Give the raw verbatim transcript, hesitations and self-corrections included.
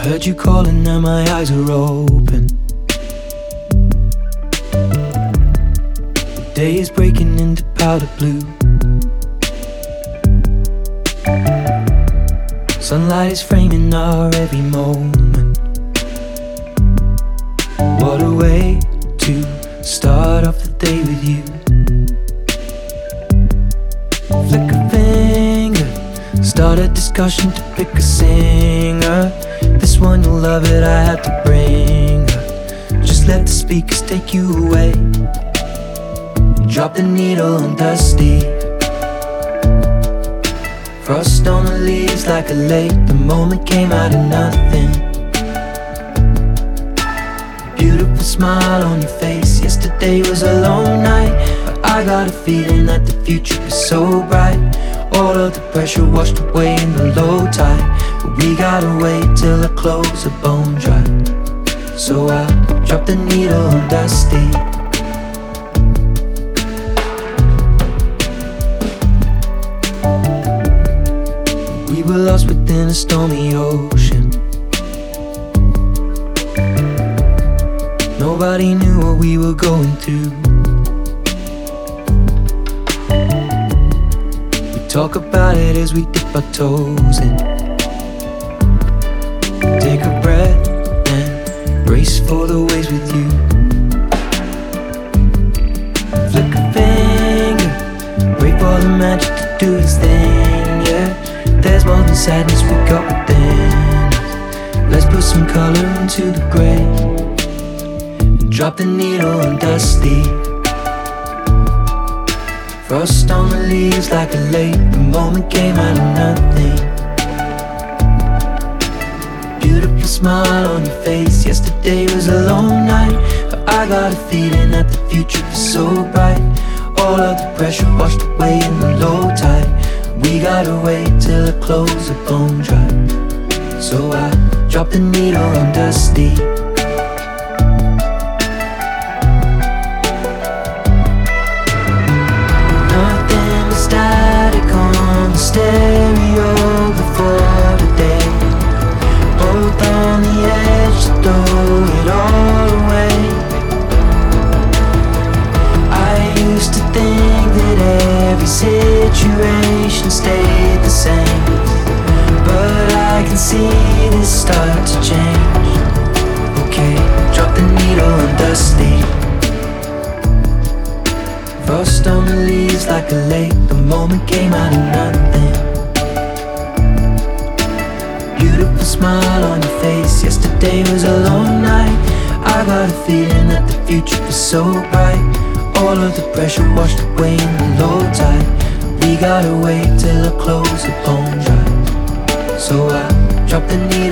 heard you calling, now my eyes are open. The day is breaking into powder blue. Sunlight is framing our every moment. What a way to start off the day with you. Flick a finger, start a discussion to pick a singer. This one you'll love it, I had to bring her. Just let the speakers take you away and drop the needle on dusty. Frost on the leaves like a lake, the moment came out of nothing. Beautiful smile on your face, yesterday was a long night, but I got a feeling that the future is so bright. All of the pressure washed away in the low tide, but we gotta wait till our clothes are bone dry. So I drop the needle on dusty. We were lost within a stormy ocean. Nobody knew what we were going through. We talk about it as we dip our toes in. Take a breath and brace for the waves with you. Flick a finger, wait for the magic to do its thing, yeah. There's more than sadness we got within us. Let's put some color into the gray and drop the needle on dusty. Frost on the leaves like a lake, the moment came out of nothing. Beautiful smile on your face, yesterday was a long night, but I got a feeling that the future is so bright. All of the pressure washed away in the low tide, we gotta wait till our clothes are bone dry. So I drop the needle on dusty. Nothing but static on the stereo before the day. Both on the edge to throw it all away. I used to think that every situation stayed the same, but I can see this start to change. Okay, drop the needle on dusty. Frost on the leaves like a lake, the moment came out of nothing. Beautiful smile on your face, yesterday was a long night, I got a feeling that the future is so bright. All of the pressure washed away in the low tide, we gotta wait till our clothes are bone dry. So I drop the needle